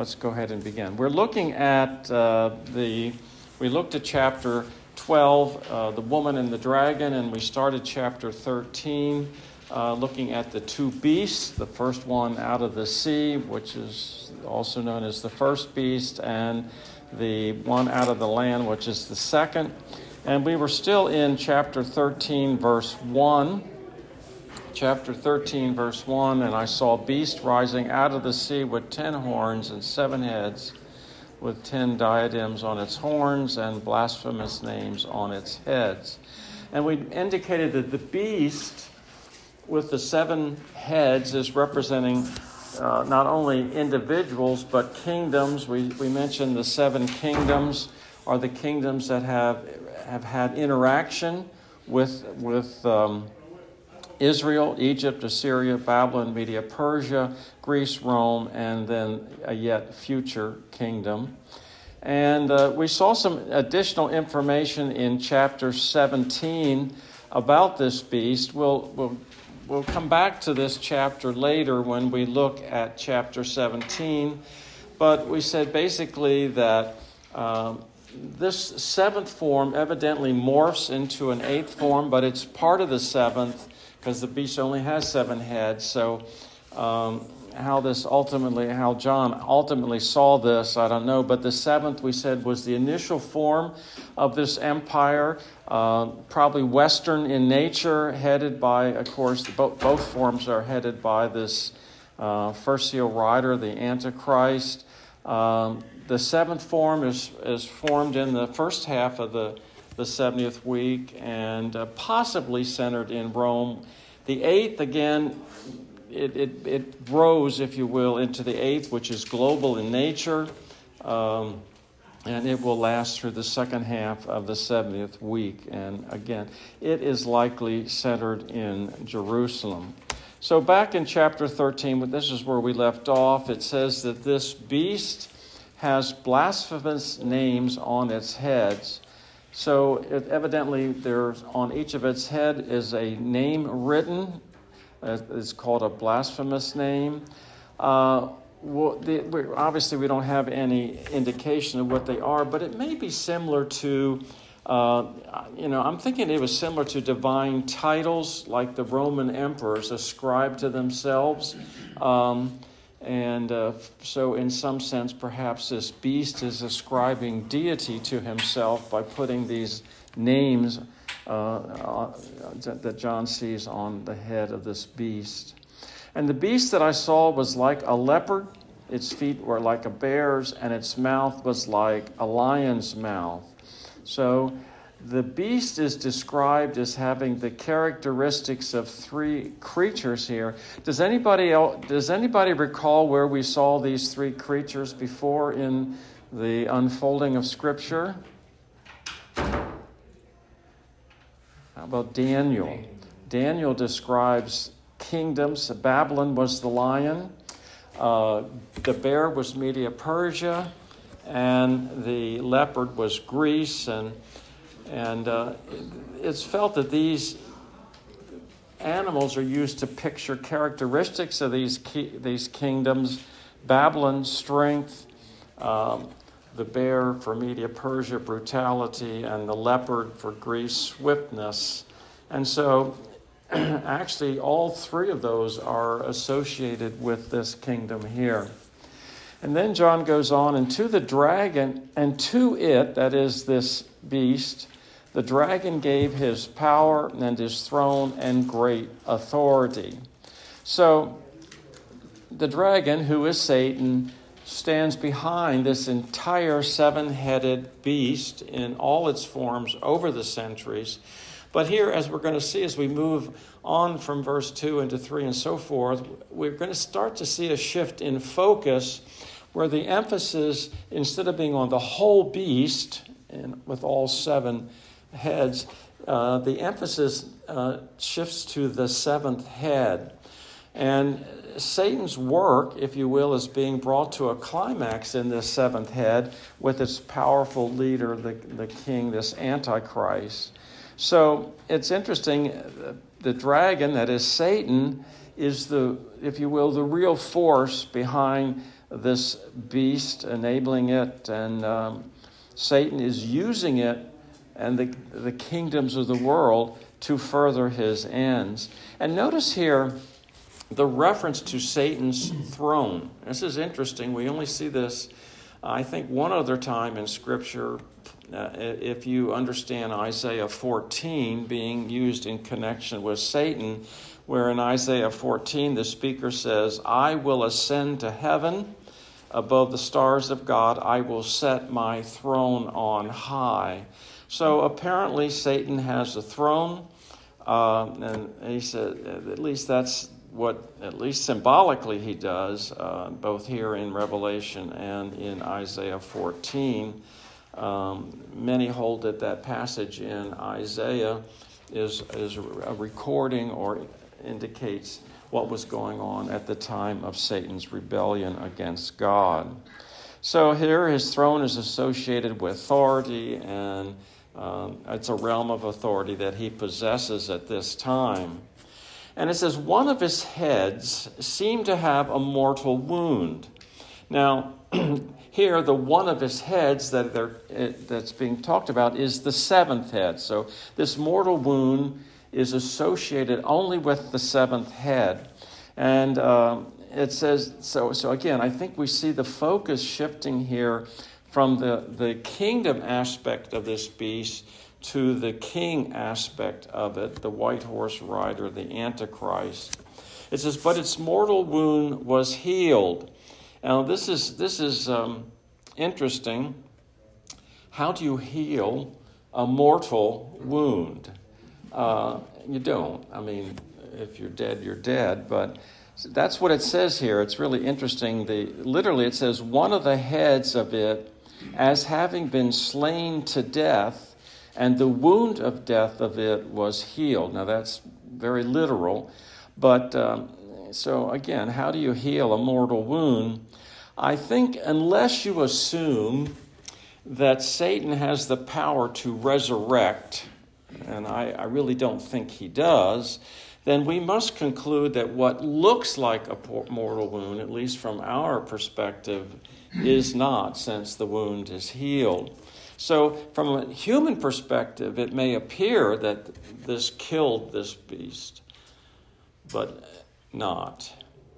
let's go ahead and begin. We're looking at we looked at chapter 12, the woman and the dragon, and we started chapter 13, looking at the two beasts, the first one out of the sea, which is also known as the first beast, and the one out of the land, which is the second. And we were still in chapter 13, verse 1. Chapter 13, verse 1, and I saw a beast rising out of the sea with 10 horns and 7 heads, with 10 diadems on its horns and blasphemous names on its heads. And we indicated that the beast with the 7 heads is representing not only individuals but kingdoms. We mentioned the 7 kingdoms are the kingdoms that have had interaction with Israel, Egypt, Assyria, Babylon, Media, Persia, Greece, Rome, and then a yet future kingdom. And we saw some additional information in chapter 17 about this beast. We'll come back to this chapter later when we look at chapter 17. But we said basically that this 7th form evidently morphs into an 8th form, but it's part of the 7th, because the beast only has 7 heads. So how John ultimately saw this, I don't know. But the 7th, we said, was the initial form of this empire, probably Western in nature, headed by, of course, both forms are headed by this first seal rider, the Antichrist. The 7th form is formed in the first half of the 70th week, and possibly centered in Rome. The 8th, again, it grows, if you will, into the 8th, which is global in nature, and it will last through the second half of the 70th week. And again, it is likely centered in Jerusalem. So back in chapter 13, this is where we left off. It says that this beast has blasphemous names on its heads. So evidently, there's on each of its head is a name written. It's called a blasphemous name. Obviously, we don't have any indication of what they are, but it may be similar to, I'm thinking it was similar to divine titles like the Roman emperors ascribed to themselves. So in some sense, perhaps this beast is ascribing deity to himself by putting these names that John sees on the head of this beast. And the beast that I saw was like a leopard. Its feet were like a bear's, and its mouth was like a lion's mouth. So the beast is described as having the characteristics of 3 creatures here. Does anybody recall where we saw these 3 creatures before in the unfolding of Scripture? How about Daniel? Daniel describes kingdoms. Babylon was the lion. The bear was Media Persia, and the leopard was Greece, and it's felt that these animals are used to picture characteristics of these kingdoms. Babylon, strength, the bear for Media Persia, brutality, and the leopard for Greece, swiftness. And so actually all 3 of those are associated with this kingdom here. And then John goes on, and to the dragon, and to it, that is this beast, the dragon gave his power and his throne and great authority. So the dragon, who is Satan, stands behind this entire 7-headed beast in all its forms over the centuries. But here, as we're going to see as we move on from verse 2 into 3 and so forth, we're going to start to see a shift in focus where the emphasis, instead of being on the whole beast and with all 7 heads, the emphasis shifts to the 7th head. And Satan's work, if you will, is being brought to a climax in this 7th head with its powerful leader, the king, this Antichrist. So it's interesting, the dragon, that is Satan, is the, if you will, the real force behind this beast, enabling it, and Satan is using it and the kingdoms of the world to further his ends. And notice here the reference to Satan's throne. This is interesting. We only see this, I think, one other time in Scripture. If you understand Isaiah 14 being used in connection with Satan, where in Isaiah 14 the speaker says, "I will ascend to heaven above the stars of God. I will set my throne on high." So apparently Satan has a throne, and he said, at least that's what, at least symbolically, he does, both here in Revelation and in Isaiah 14. Many hold that passage in Isaiah is a recording or indicates what was going on at the time of Satan's rebellion against God. So here his throne is associated with authority, and it's a realm of authority that he possesses at this time. And it says, one of his heads seemed to have a mortal wound. Now, here, the one of his heads that's being talked about is the seventh head. So this mortal wound is associated only with the seventh head. And it says, so again, I think we see the focus shifting here from the kingdom aspect of this beast to the king aspect of it, the white horse rider, the Antichrist. It says, but its mortal wound was healed. Now, this is interesting. How do you heal a mortal wound? You don't. I mean, if you're dead, you're dead. But that's what it says here. It's really interesting. Literally, it says, one of the heads of it, as having been slain to death, and the wound of death of it was healed. Now, that's very literal. But so, again, how do you heal a mortal wound? I think unless you assume that Satan has the power to resurrect, and I really don't think he does, then we must conclude that what looks like a mortal wound, at least from our perspective, is not, since the wound is healed. So from a human perspective, it may appear that this killed this beast, but not.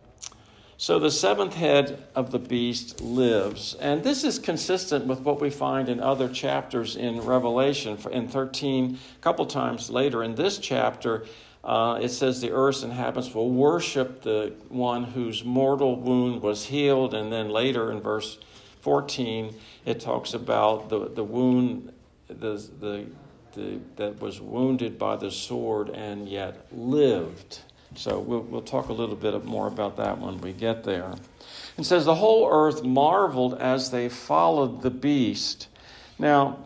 So the seventh head of the beast lives. And this is consistent with what we find in other chapters in Revelation. In 13, a couple times later in this chapter, it says the earth's inhabitants will worship the one whose mortal wound was healed. And then later in verse 14, it talks about the wound that was wounded by the sword and yet lived. So we'll talk a little bit more about that when we get there. It says the whole earth marveled as they followed the beast. Now,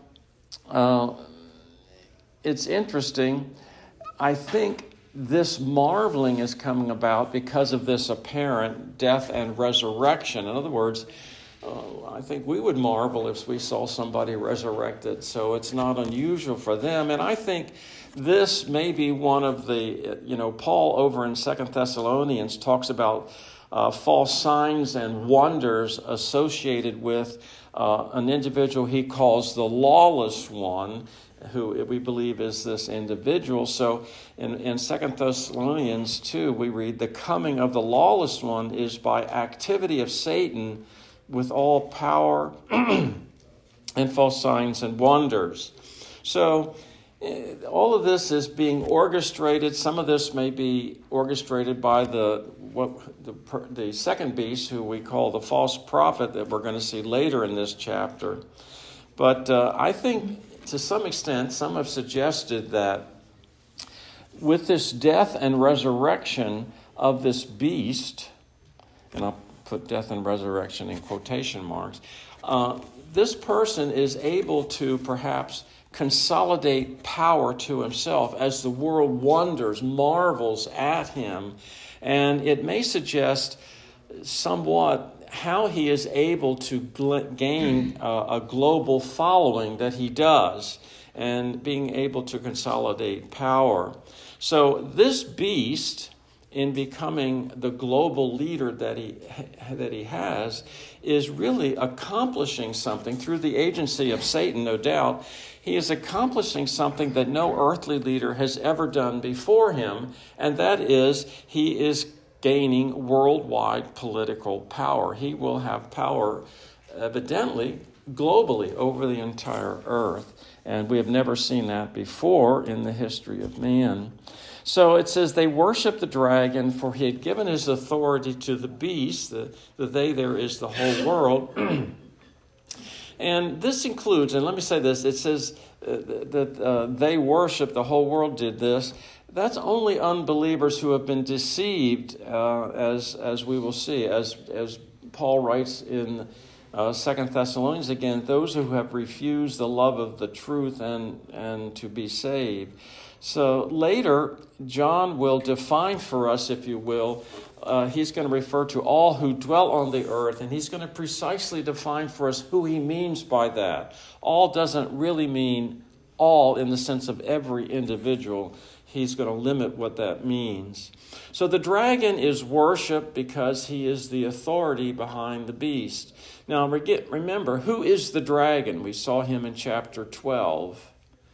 it's interesting. I think this marveling is coming about because of this apparent death and resurrection. In other words, I think we would marvel if we saw somebody resurrected, so it's not unusual for them. And I think this may be one of the, Paul over in 2 Thessalonians talks about false signs and wonders associated with an individual he calls the lawless one, who we believe is this individual. So in 2 Thessalonians 2, we read, the coming of the lawless one is by activity of Satan with all power and false signs and wonders. So all of this is being orchestrated. Some of this may be orchestrated by the second beast, who we call the false prophet, that we're going to see later in this chapter. But I think to some extent, some have suggested that with this death and resurrection of this beast, and I'll put death and resurrection in quotation marks, this person is able to perhaps consolidate power to himself as the world wonders, marvels at him. And it may suggest somewhat how he is able to gain a global following that he does, and being able to consolidate power. So this beast in becoming the global leader that he has is really accomplishing something through the agency of Satan, no doubt. He is accomplishing something that no earthly leader has ever done before him, and that is he is gaining worldwide political power. He will have power, evidently, globally over the entire earth. And we have never seen that before in the history of man. So it says they worship the dragon, for he had given his authority to the beast. The they there is the whole world. And this includes, and let me say this, it says that they worship, the whole world did this. That's only unbelievers who have been deceived, as we will see, as Paul writes in 2 Thessalonians again, those who have refused the love of the truth and to be saved. So later, John will define for us, if you will, he's going to refer to all who dwell on the earth, and he's going to precisely define for us who he means by that. All doesn't really mean all in the sense of every individual. He's going to limit what that means. So the dragon is worshiped because he is the authority behind the beast. Now, remember, who is the dragon? We saw him in chapter 12.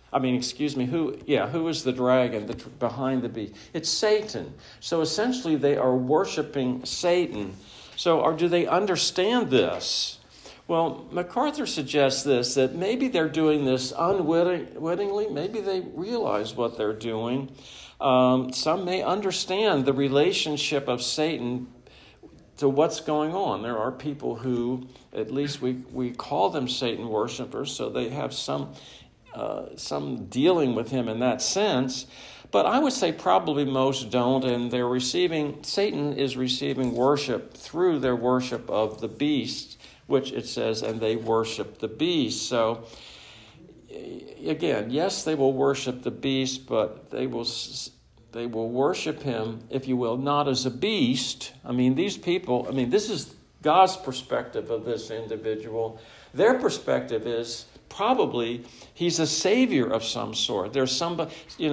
Who is the dragon behind the beast? It's Satan. So essentially they are worshiping Satan. So do they understand this? Well, MacArthur suggests this, that maybe they're doing this unwittingly. Maybe they realize what they're doing. Some may understand the relationship of Satan to what's going on. There are people who, at least we call them Satan worshipers, so they have some dealing with him in that sense. But I would say probably most don't, and Satan is receiving worship through their worship of the beast, which it says, and they worship the beast. So, again, yes, they will worship the beast, but they will worship him, if you will, not as a beast. This is God's perspective of this individual. Their perspective is probably he's a savior of some sort. There's somebody,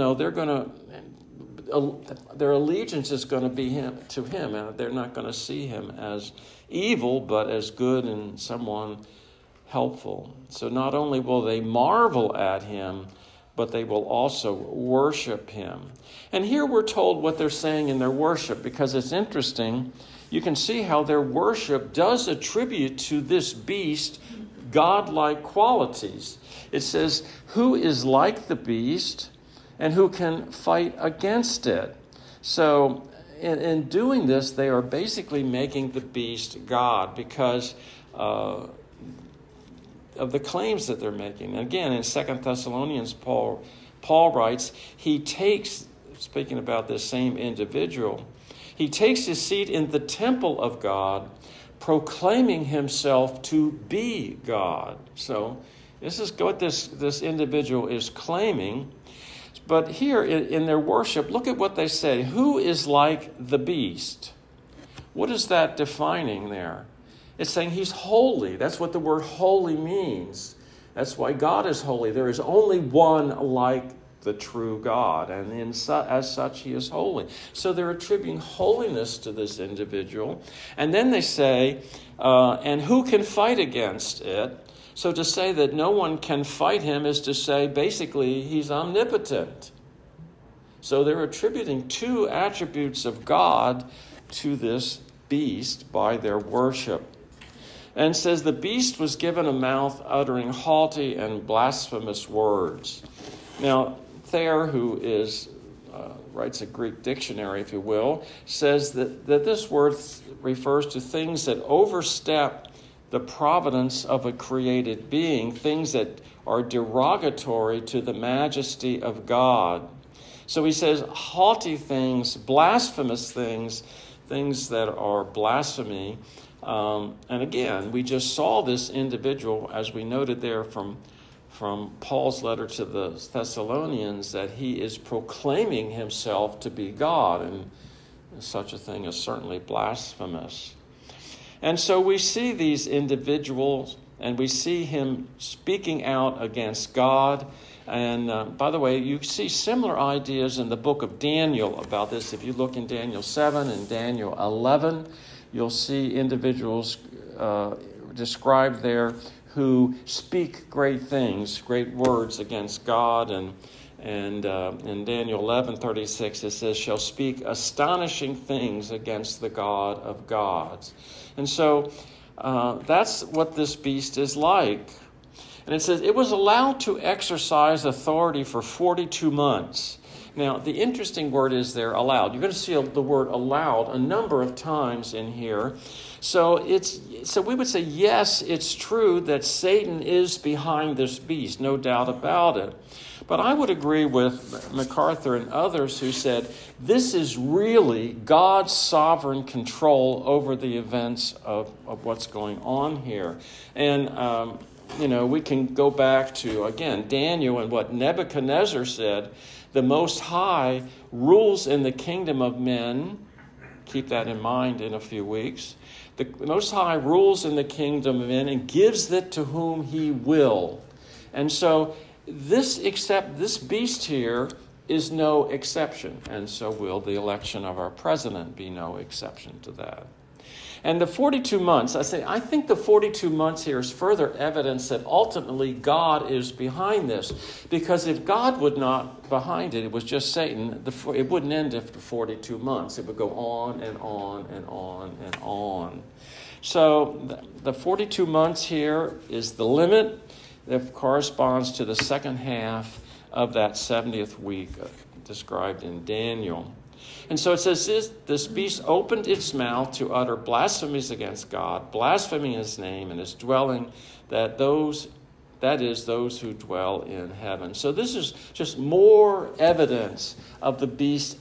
their allegiance is going to be to him, and they're not going to see him as evil, but as good and someone helpful. So not only will they marvel at him, but they will also worship him. And here we're told what they're saying in their worship, because it's interesting. You can see how their worship does attribute to this beast godlike qualities. It says, who is like the beast and who can fight against it? So in doing this, they are basically making the beast God because of the claims that they're making. Again, in 2 Thessalonians, Paul writes, he takes, speaking about this same individual, he takes his seat in the temple of God, proclaiming himself to be God. So this is what this individual is claiming. But here in their worship, look at what they say. Who is like the beast? What is that defining there? It's saying he's holy. That's what the word holy means. That's why God is holy. There is only one like the true God, and as such, he is holy. So they're attributing holiness to this individual. And then they say, and who can fight against it? So to say that no one can fight him is to say, basically, he's omnipotent. So they're attributing two attributes of God to this beast by their worship. And says the beast was given a mouth uttering haughty and blasphemous words. Now, Thayer, who writes a Greek dictionary, if you will, says that this word refers to things that overstep the providence of a created being, things that are derogatory to the majesty of God. So he says haughty things, blasphemous things, things that are blasphemy. And again, we just saw this individual, as we noted there from Paul's letter to the Thessalonians, that he is proclaiming himself to be God, and such a thing is certainly blasphemous. And so we see these individuals And we see him speaking out against God. And by the way, you see similar ideas in the book of Daniel about this. If you look in Daniel 7 and Daniel 11, you'll see individuals described there who speak great things, great words against God. And in Daniel 11:36, it says, shall speak astonishing things against the God of gods. And so that's what this beast is like. And it says, it was allowed to exercise authority for 42 months. Now, the interesting word is there, allowed. You're going to see the word allowed a number of times in here. So we would say, yes, it's true that Satan is behind this beast, no doubt about it. But I would agree with MacArthur and others who said this is really God's sovereign control over the events of what's going on here. And, we can go back to, again, Daniel and what Nebuchadnezzar said. The Most High rules in the kingdom of men. Keep that in mind in a few weeks. The Most High rules in the kingdom of men and gives it to whom he will. And so this beast here is no exception. And so will the election of our president be no exception to that. And the 42 months, I think the 42 months here is further evidence that ultimately God is behind this. Because if God would not behind it, it was just Satan, it wouldn't end after 42 months. It would go on and on and on and on. So the 42 months here is the limit that corresponds to the second half of that 70th week described in Daniel. And so it says this beast opened its mouth to utter blasphemies against God, blaspheming his name and his dwelling, that is those who dwell in heaven. So this is just more evidence of the beast's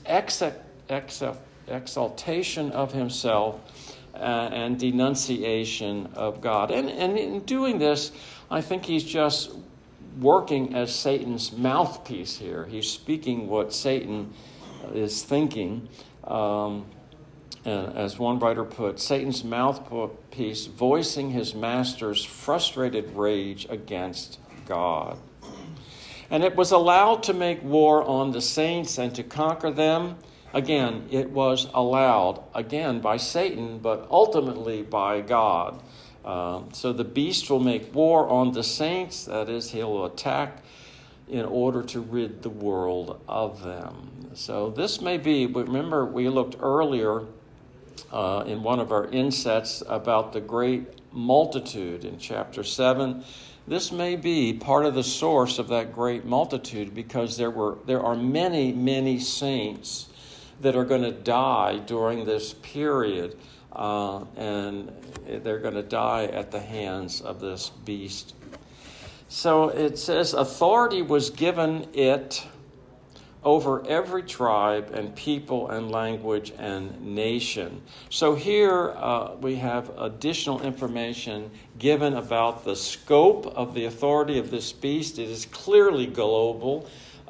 exaltation of himself and denunciation of God. And in doing this, I think he's just working as Satan's mouthpiece here. He's speaking what Satan is thinking. And as one writer put, Satan's mouthpiece voicing his master's frustrated rage against God. And it was allowed to make war on the saints and to conquer them. Again, it was allowed, again, by Satan, but ultimately by God. So the beast will make war on the saints, that is, he'll attack in order to rid the world of them. So this may be, remember we looked earlier in one of our insets about the great multitude in chapter 7. This may be part of the source of that great multitude because there are many, many saints that are going to die during this period, and they're going to die at the hands of this beast. So it says authority was given it over every tribe and people and language and nation. So here we have additional information given about the scope of the authority of this beast. It is clearly global.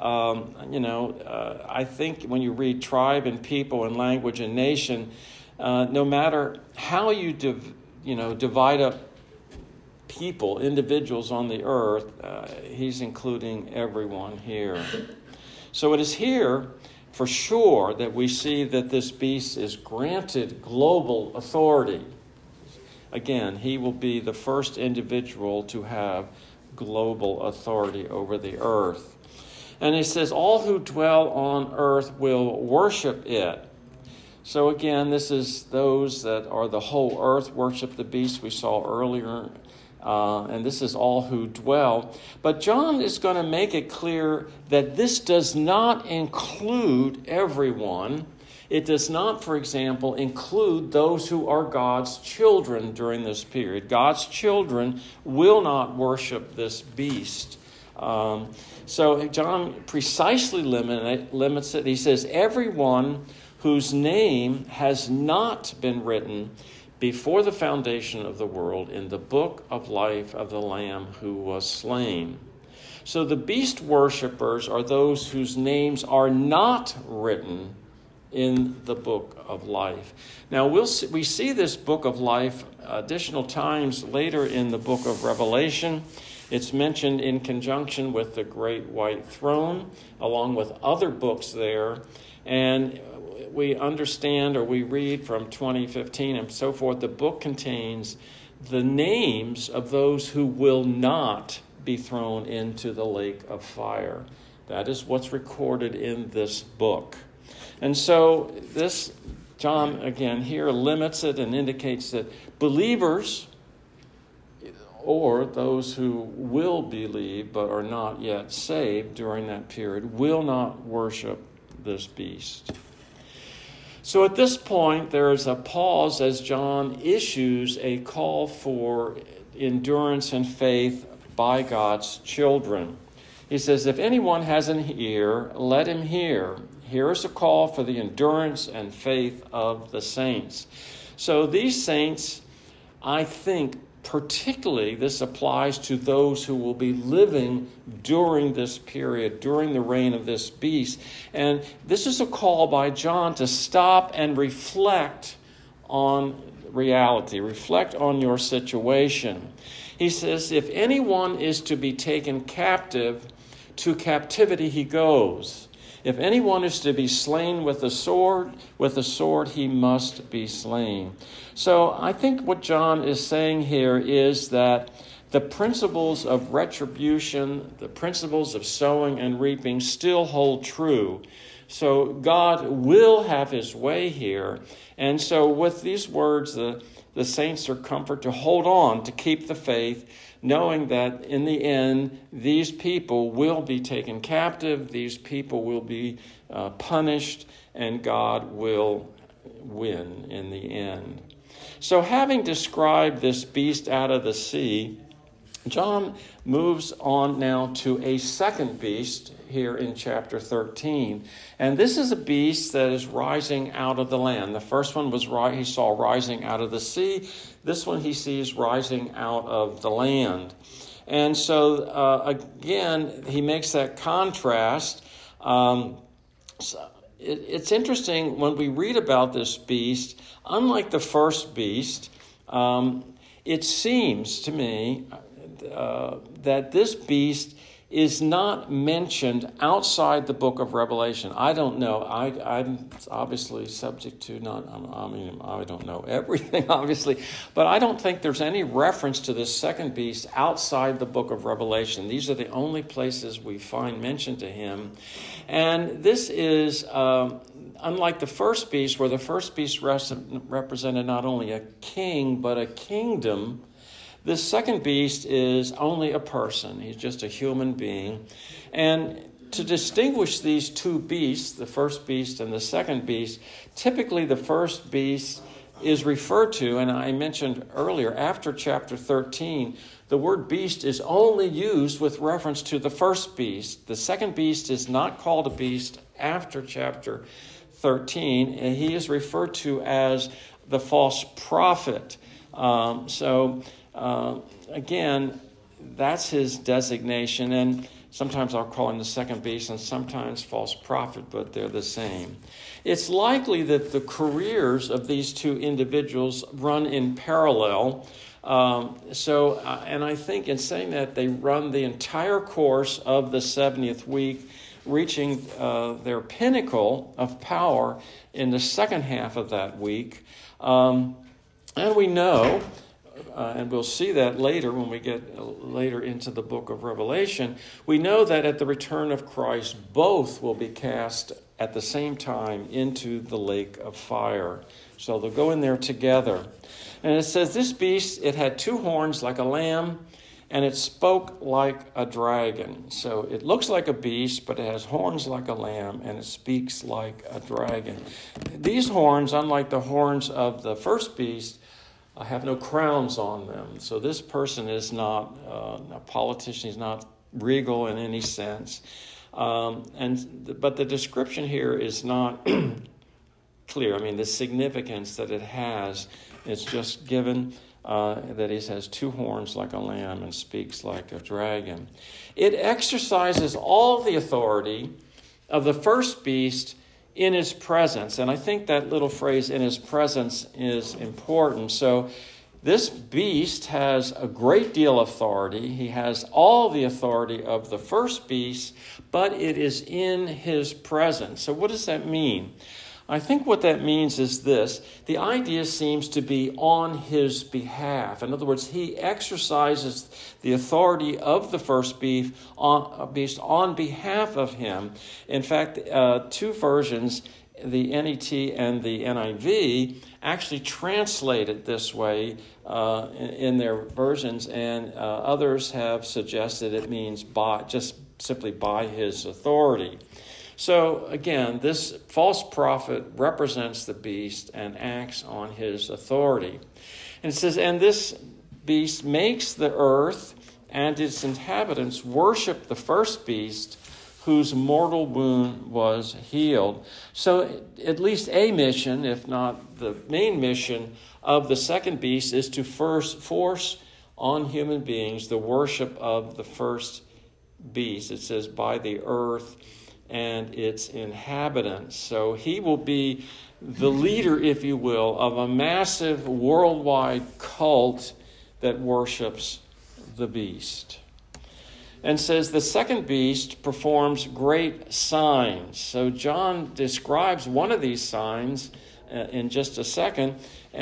I think when you read tribe and people and language and nation, no matter how you divide up people, individuals on the earth, he's including everyone here. So it is here for sure that we see that this beast is granted global authority. Again, he will be the first individual to have global authority over the earth. And he says, all who dwell on earth will worship it. So again, this is those that are the whole earth worship the beast we saw earlier. And this is all who dwell. But John is going to make it clear that this does not include everyone. It does not, for example, include those who are God's children during this period. God's children will not worship this beast. So John precisely limits it. He says, everyone whose name has not been written before the foundation of the world in the book of life of the Lamb who was slain. So the beast worshippers are those whose names are not written in the book of life. Now, we see this book of life additional times later in the book of Revelation. It's mentioned in conjunction with the great white throne, along with other books there. And we understand, or we read from 2015 and so forth, the book contains the names of those who will not be thrown into the lake of fire. That is what's recorded in this book. And so this, John, again, here limits it and indicates that believers, or those who will believe but are not yet saved during that period, will not worship this beast. So at this point, there is a pause as John issues a call for endurance and faith by God's children. He says, if anyone has an ear, let him hear. Here is a call for the endurance and faith of the saints. So these saints, I think, particularly this applies to those who will be living during this period, during the reign of this beast. And this is a call by John to stop and reflect on reality, reflect on your situation. He says, if anyone is to be taken captive, to captivity he goes. If anyone is to be slain with a sword he must be slain. So I think what John is saying here is that the principles of retribution, the principles of sowing and reaping still hold true. So God will have his way here. And so with these words, the saints are comforted to hold on, to keep the faith, knowing that in the end, these people will be taken captive, these people will be punished, and God will win in the end. So having described this beast out of the sea, John moves on now to a second beast here in chapter 13. And this is a beast that is rising out of the land. The first one was he saw rising out of the sea. This one he sees rising out of the land. And so, again, he makes that contrast. It's interesting when we read about this beast, unlike the first beast, it seems to me that this beast is not mentioned outside the book of Revelation. I don't know. I'm obviously subject to I don't know everything, obviously, but I don't think there's any reference to this second beast outside the book of Revelation. These are the only places we find mention to him. And this is unlike the first beast, where the first beast represented not only a king, but a kingdom. This second beast is only a person. He's just a human being. And to distinguish these two beasts, the first beast and the second beast, typically the first beast is referred to, and I mentioned earlier, after chapter 13, the word beast is only used with reference to the first beast. The second beast is not called a beast after chapter 13, and he is referred to as the false prophet. Again, that's his designation, and sometimes I'll call him the second beast and sometimes false prophet, but they're the same. It's likely that the careers of these two individuals run in parallel. And I think in saying that, they run the entire course of the 70th week, reaching their pinnacle of power in the second half of that week. And we know, and we'll see that later when we get later into the book of Revelation, we know that at the return of Christ, both will be cast at the same time into the lake of fire. So they'll go in there together. And it says, this beast, it had two horns like a lamb, and it spoke like a dragon. So it looks like a beast, but it has horns like a lamb, and it speaks like a dragon. These horns, unlike the horns of the first beast, have no crowns on them. So this person is not a politician. He's not regal in any sense. But the description here is not clear. I mean, the significance that it has is just given that he has two horns like a lamb and speaks like a dragon. It exercises all the authority of the first beast in his presence. And I think that little phrase, in his presence, is important. So this beast has a great deal of authority. He has all the authority of the first beast, but it is in his presence. So what does that mean? I think what that means is this. The idea seems to be on his behalf. In other words, he exercises the authority of the first beast on behalf of him. In fact, two versions, the NET and the NIV, actually translate it this way in their versions, and others have suggested it means just simply by his authority. So again, this false prophet represents the beast and acts on his authority. And it says, and this beast makes the earth and its inhabitants worship the first beast whose mortal wound was healed. So at least a mission, if not the main mission, of the second beast is to first force on human beings the worship of the first beast. It says, by the earth and its inhabitants. So he will be the leader, if you will, of a massive worldwide cult that worships the beast. And says the second beast performs great signs. So John describes one of these signs in just a second.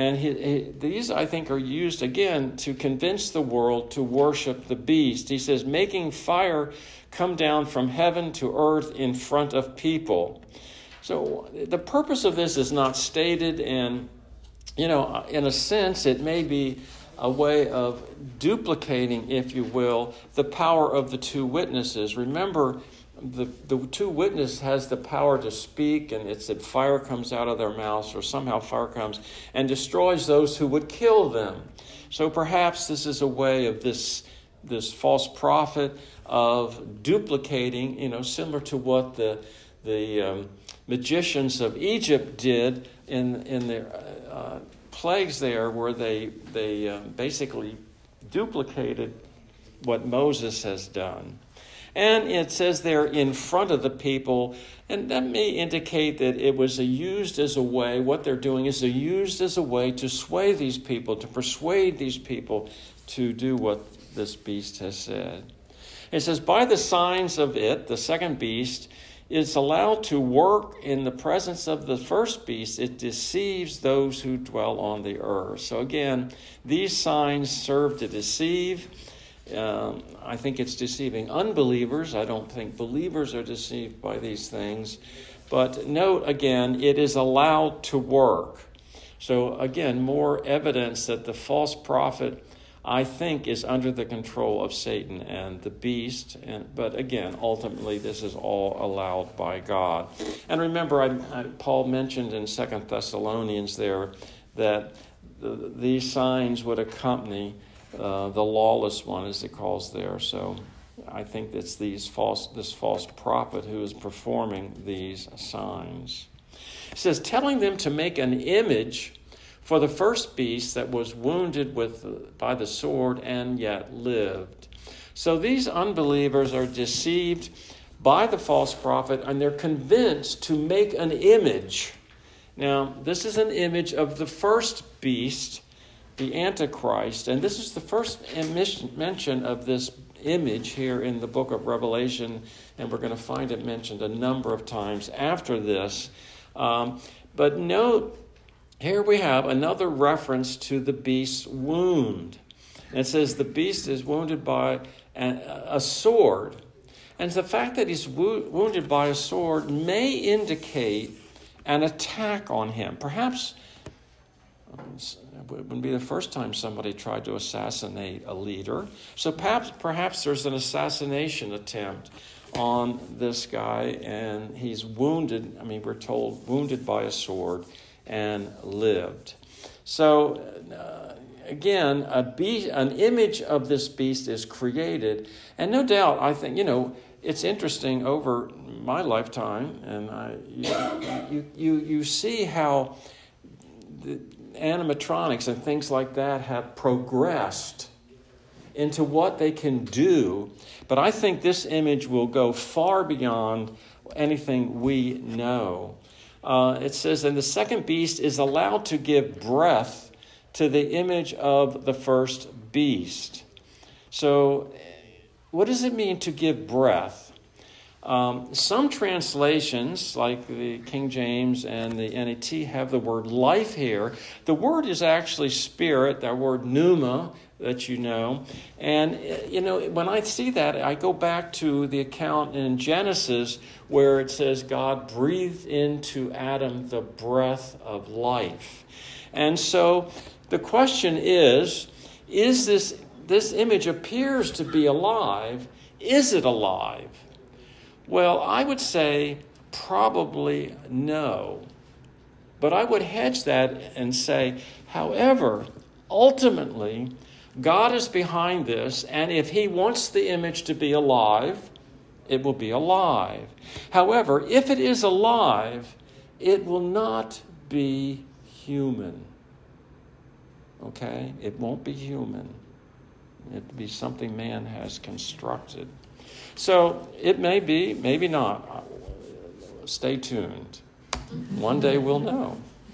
And these, I think, are used, again, to convince the world to worship the beast. He says, making fire come down from heaven to earth in front of people. So the purpose of this is not stated, and, in a sense, it may be a way of duplicating, if you will, the power of the two witnesses. Remember, the two witnesses has the power to speak, and it's that fire comes out of their mouths, or somehow fire comes and destroys those who would kill them. So perhaps this is a way of this false prophet of duplicating, similar to what the magicians of Egypt did in their plagues there, where they basically duplicated what Moses has done. And it says they're in front of the people, and that may indicate that it was used as a way, what they're doing is they're used as a way to sway these people, to persuade these people to do what this beast has said. It says, by the signs of it, the second beast, is allowed to work in the presence of the first beast. It deceives those who dwell on the earth. So again, these signs serve to deceive. I think it's deceiving unbelievers. I don't think believers are deceived by these things. But note again, it is allowed to work. So again, more evidence that the false prophet, I think, is under the control of Satan and the beast. But again, ultimately, this is all allowed by God. And remember, Paul mentioned in 2 Thessalonians there that these signs would accompany the lawless one, as it calls there. So I think it's this false prophet who is performing these signs. It says, telling them to make an image for the first beast that was wounded by the sword and yet lived. So these unbelievers are deceived by the false prophet, and they're convinced to make an image. Now, this is an image of the first beast, the Antichrist, and this is the first mention of this image here in the book of Revelation, and we're going to find it mentioned a number of times after this. But note, here we have another reference to the beast's wound. And it says the beast is wounded by a sword. And the fact that he's wounded by a sword may indicate an attack on him. Perhaps it wouldn't be the first time somebody tried to assassinate a leader. So perhaps there's an assassination attempt on this guy, and he's wounded. We're told wounded by a sword and lived. So again, an image of this beast is created, and no doubt, I think it's interesting over my lifetime, and you see how the animatronics and things like that have progressed into what they can do. But I think this image will go far beyond anything we know. It says, and the second beast is allowed to give breath to the image of the first beast. So what does it mean to give breath? Some translations, like the King James and the NET, have the word life here. The word is actually spirit, that word pneuma that you know. And, when I see that, I go back to the account in Genesis where it says God breathed into Adam the breath of life. And so the question is this image appears to be alive. Is it alive? Well, I would say probably no. But I would hedge that and say, however, ultimately, God is behind this, and if he wants the image to be alive, it will be alive. However, if it is alive, it will not be human. Okay? It won't be human. It'll be something man has constructed. So it may be, maybe not. Stay tuned. One day we'll know.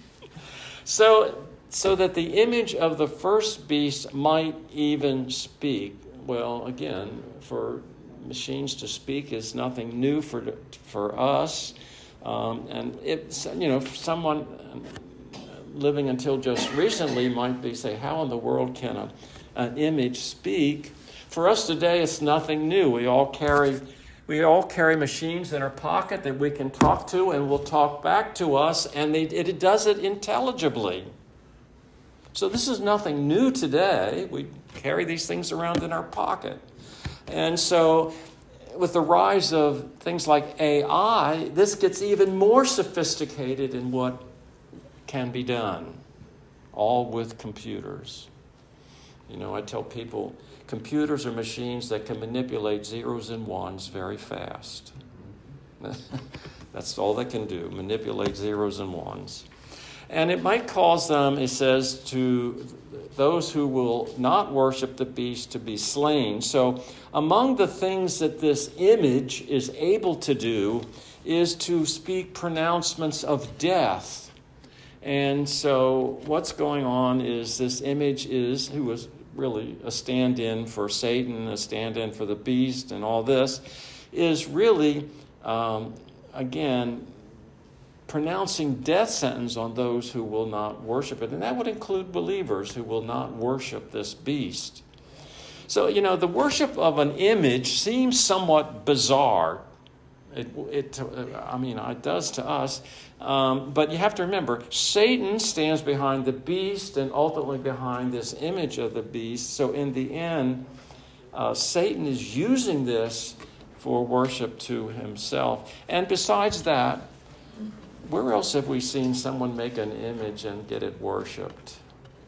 So that the image of the first beast might even speak. Well, again, for machines to speak is nothing new for us. And it's, someone living until just recently might say, how in the world can an image speak? For us today, it's nothing new. We all carry machines in our pocket that we can talk to and will talk back to us, and it does it intelligibly. So this is nothing new today. We carry these things around in our pocket. And so with the rise of things like AI, this gets even more sophisticated in what can be done, all with computers. I tell people, computers are machines that can manipulate zeros and ones very fast. That's all they can do, manipulate zeros and ones. And it might cause them, it says, to those who will not worship the beast to be slain. So among the things that this image is able to do is to speak pronouncements of death. And so what's going on is this image who was really a stand-in for Satan, a stand-in for the beast, and all this, is really, again, pronouncing death sentence on those who will not worship it. And that would include believers who will not worship this beast. So, the worship of an image seems somewhat bizarre. It does to us. But you have to remember, Satan stands behind the beast and ultimately behind this image of the beast. So in the end, Satan is using this for worship to himself. And besides that, where else have we seen someone make an image and get it worshipped?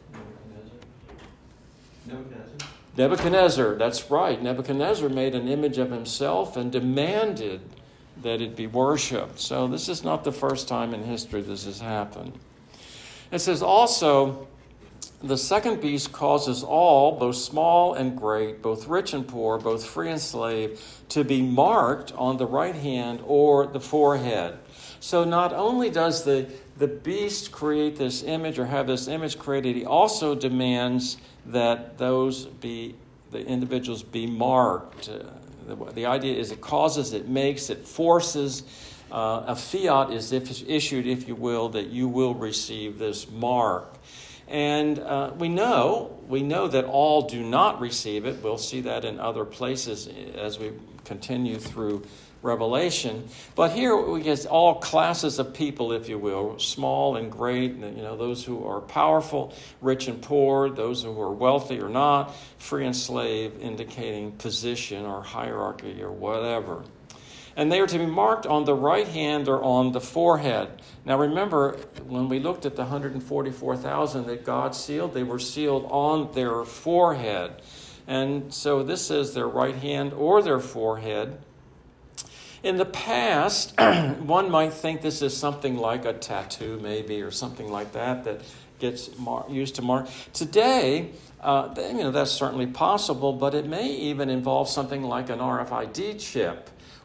Nebuchadnezzar, that's right. Nebuchadnezzar made an image of himself and demanded that it be worshipped. So this is not the first time in history this has happened. It says also, the second beast causes all, both small and great, both rich and poor, both free and slave, to be marked on the right hand or the forehead. So not only does the beast create this image or have this image created, he also demands that the individuals be marked. The idea is it causes, it makes, it forces. A fiat is issued, if you will, that you will receive this mark. And we know that all do not receive it. We'll see that in other places as we continue through Revelation. But here we get all classes of people, if you will, small and great, those who are powerful, rich and poor, those who are wealthy or not, free and slave, indicating position or hierarchy or whatever. And they are to be marked on the right hand or on the forehead. Now remember, when we looked at the 144,000 that God sealed, they were sealed on their forehead. And so this says their right hand or their forehead. In the past, one might think this is something like a tattoo maybe or something like that gets used to mark. Today, that's certainly possible, but it may even involve something like an RFID chip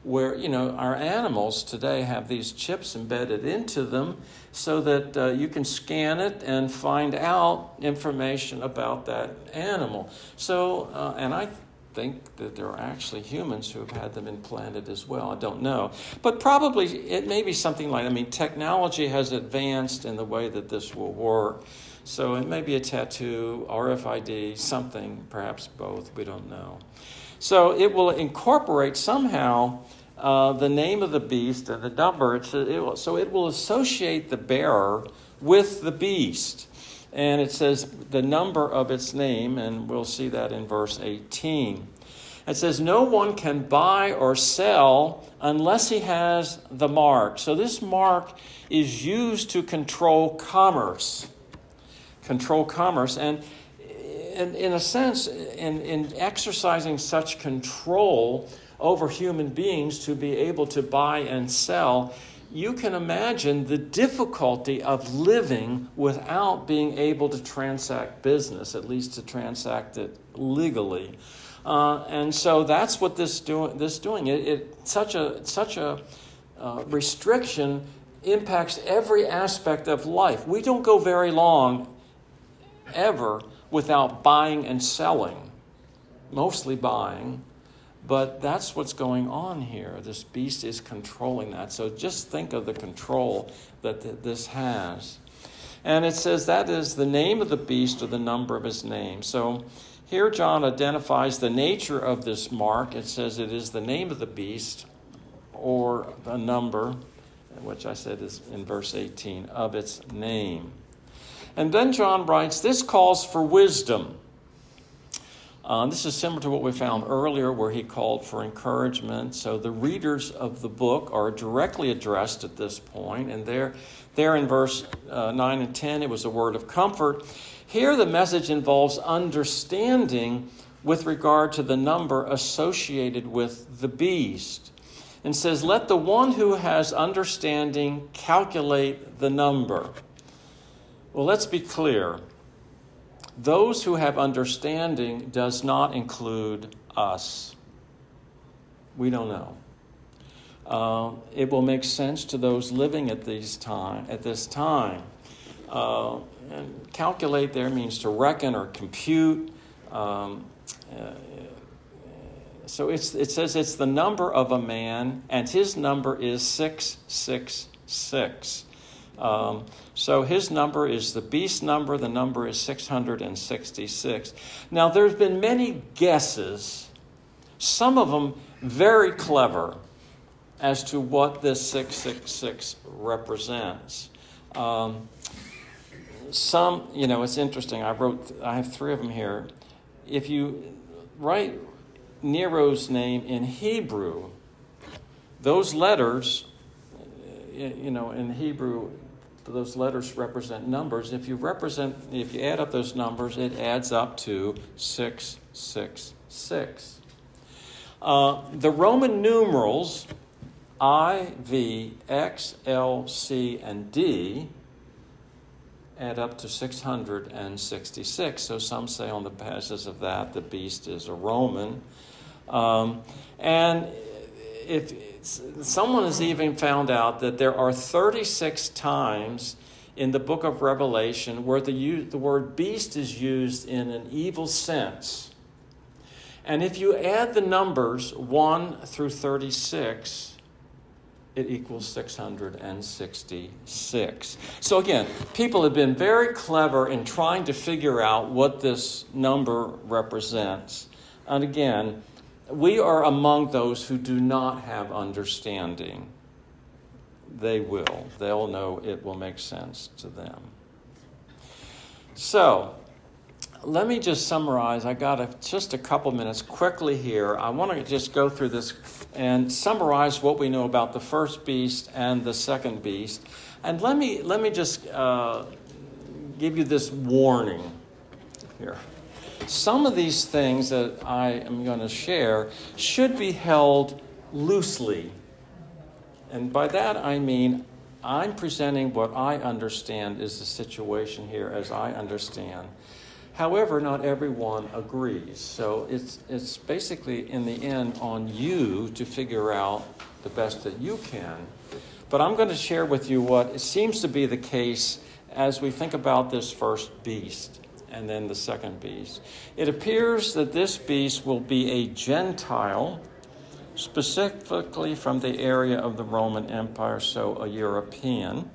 where, our animals today have these chips embedded into them so that you can scan it and find out information about that animal. So, and I think that there are actually humans who have had them implanted as well. I don't know. But probably it may be something like, technology has advanced in the way that this will work. So it may be a tattoo, RFID, something, perhaps both, we don't know. So it will incorporate somehow the name of the beast and the number. So it will associate the bearer with the beast. And it says the number of its name, and we'll see that in verse 18. It says, no one can buy or sell unless he has the mark. So this mark is used to control commerce. And in a sense, in exercising such control over human beings to be able to buy and sell, you can imagine the difficulty of living without being able to transact business, at least to transact it legally. And so that's what this doing. Such a restriction impacts every aspect of life. We don't go very long ever without buying and selling, mostly buying. But that's what's going on here. This beast is controlling that. So just think of the control that this has. And it says that is the name of the beast or the number of his name. So here John identifies the nature of this mark. It says it is the name of the beast or the number, which I said is in verse 18, of its name. And then John writes, this calls for wisdom. This is similar to what we found earlier where he called for encouragement. So the readers of the book are directly addressed at this point. And there in verse 9 and 10, it was a word of comfort. Here the message involves understanding with regard to the number associated with the beast. And says, let the one who has understanding calculate the number. Well, let's be clear. Those who have understanding does not include us. We don't know. It will make sense to those living at this time. And calculate there means to reckon or compute. So it says it's the number of a man, and his number is 666. So his number is the beast number. The number is 666. Now, there's been many guesses, some of them very clever, as to what this 666 represents. Some, it's interesting. I have 3 of them here. If you write Nero's name in Hebrew, those letters, in Hebrew, those letters represent numbers. If you add up those numbers, it adds up to 666. The Roman numerals I, V, X, L, C, and D add up to 666. So some say on the basis of that the beast is a Roman. And if someone has even found out that there are 36 times in the book of Revelation where the word beast is used in an evil sense. And if you add the numbers 1 through 36, it equals 666. So again, people have been very clever in trying to figure out what this number represents. And again, we are among those who do not have understanding. They will. They'll know it will make sense to them. So, let me just summarize. I got just a couple minutes quickly here. I want to just go through this and summarize what we know about the first beast and the second beast. And let me just give you this warning here. Some of these things that I am going to share should be held loosely. And by that I mean I'm presenting what I understand is the situation here as I understand. However, not everyone agrees. So it's basically, in the end, on you to figure out the best that you can. But I'm going to share with you what seems to be the case as we think about this first beast and then the second beast. It appears that this beast will be a Gentile, specifically from the area of the Roman Empire, so a European.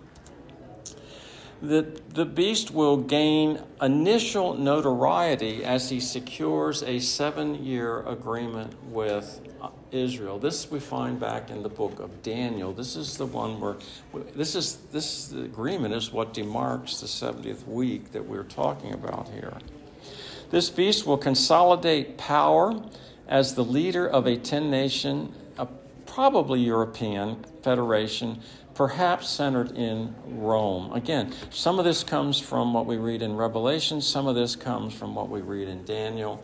The beast will gain initial notoriety as he secures a 7-year agreement with Israel. This we find back in the book of Daniel. This is the one where the agreement is what demarks the 70th week that we're talking about here. This beast will consolidate power as the leader of a 10-nation, probably European federation, perhaps centered in Rome. Again, some of this comes from what we read in Revelation. Some of this comes from what we read in Daniel.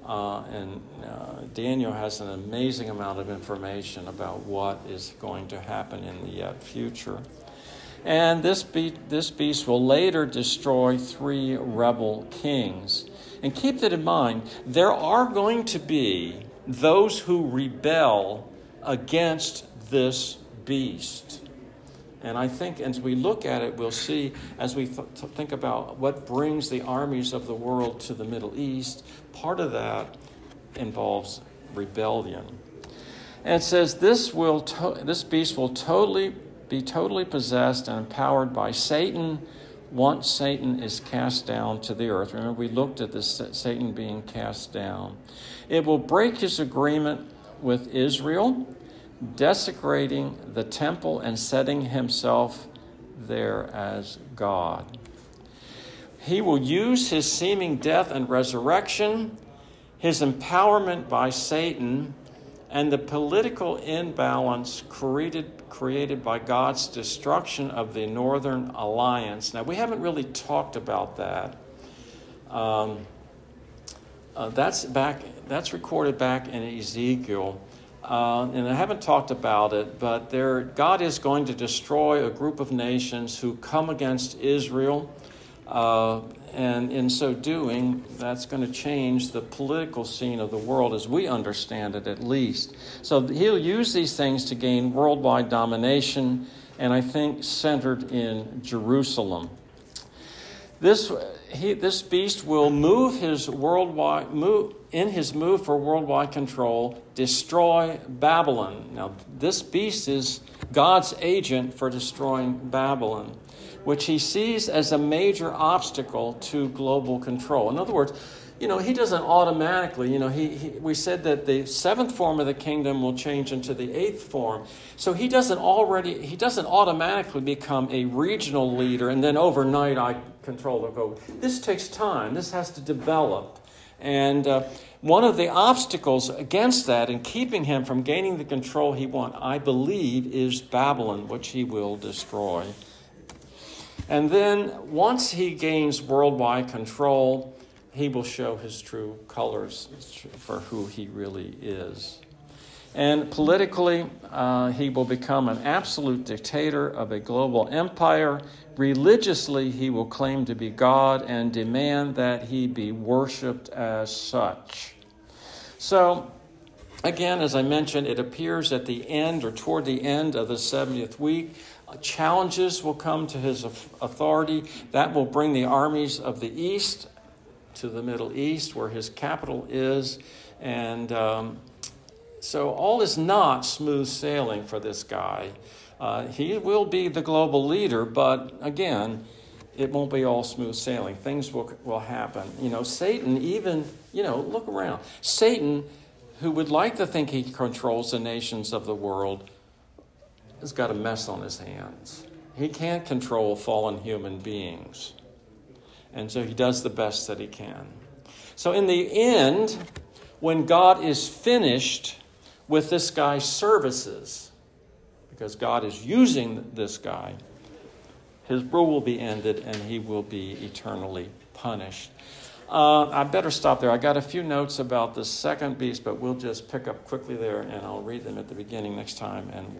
Daniel has an amazing amount of information about what is going to happen in the yet future. And this beast will later destroy 3 rebel kings. And keep that in mind, there are going to be those who rebel against this beast. And I think as we look at it, we'll see, as we think about what brings the armies of the world to the Middle East, part of that involves rebellion. And it says this beast will be totally possessed and empowered by Satan once Satan is cast down to the earth. Remember, we looked at this Satan being cast down. It will break his agreement with Israel, desecrating the temple and setting himself there as God. He will use his seeming death and resurrection, his empowerment by Satan, and the political imbalance created by God's destruction of the Northern Alliance. Now, we haven't really talked about that. That's recorded back in Ezekiel. And I haven't talked about it, but God is going to destroy a group of nations who come against Israel. And in so doing, that's going to change the political scene of the world as we understand it, at least. So he'll use these things to gain worldwide domination, and I think centered in Jerusalem. This beast will move in his move for worldwide control, destroy Babylon. Now, this beast is God's agent for destroying Babylon, which he sees as a major obstacle to global control. In other words, he doesn't automatically, we said that the 7th form of the kingdom will change into the 8th form. So he doesn't automatically become a regional leader and then overnight I control the globe. This takes time. This has to develop. And one of the obstacles against that and keeping him from gaining the control he wants, I believe, is Babylon, which he will destroy. And then once he gains worldwide control, he will show his true colors for who he really is. And politically, he will become an absolute dictator of a global empire. Religiously, he will claim to be God and demand that he be worshipped as such. So, again, as I mentioned, it appears at the end or toward the end of the 70th week, challenges will come to his authority. That will bring the armies of the East to the Middle East, where his capital is. And so all is not smooth sailing for this guy. He will be the global leader, but again, it won't be all smooth sailing. Things will happen. Satan even, look around. Satan, who would like to think he controls the nations of the world, has got a mess on his hands. He can't control fallen human beings. And so he does the best that he can. So in the end, when God is finished with this guy's services, because God is using this guy, his rule will be ended and he will be eternally punished. I better stop there. I got a few notes about the second beast, but we'll just pick up quickly there and I'll read them at the beginning next time and